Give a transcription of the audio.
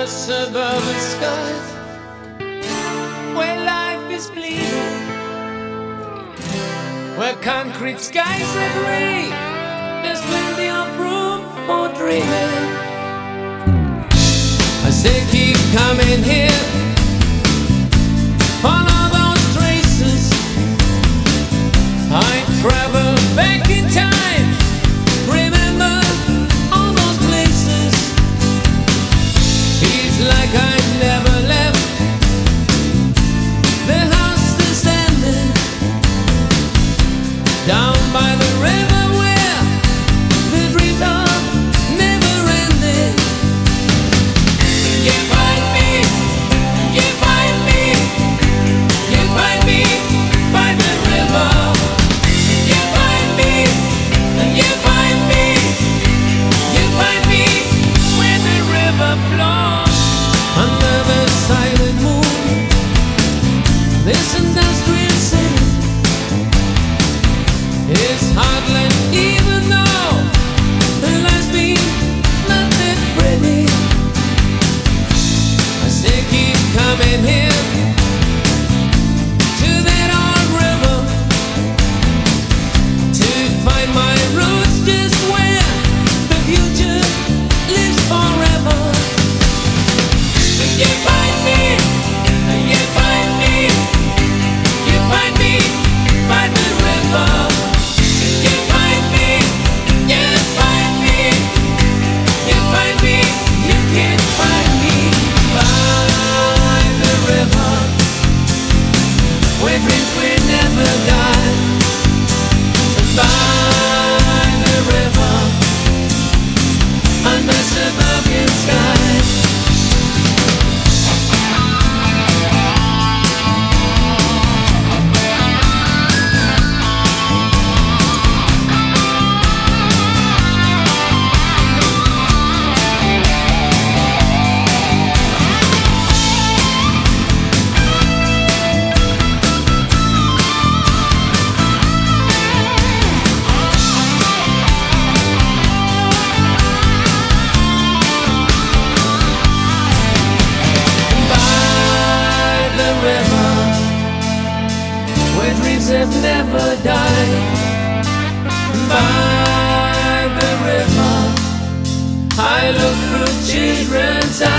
suburban skies, where life is bleeding, where concrete skies are gray, there's plenty of room for dreaming. As they keep coming here, follow those traces. I travel back in time, remember all those places. It's like I never left. The house is standing down by the river where the dreams are never ending. You find me, you find me, you find me by the river. You find me, you find me, you find me where the river flows. Under the silent moon, this industrial city is heartland, even though the life's been not that pretty. As they keep coming here to that old river to find my roots, just where the future lives forever. You find me, you find me, you find me by the river. You find me, you find me, you find me, you can find me by the river, where dreams will never die. By the river, under suburban skies. Dreams have never died. By the river, I look through children's eyes.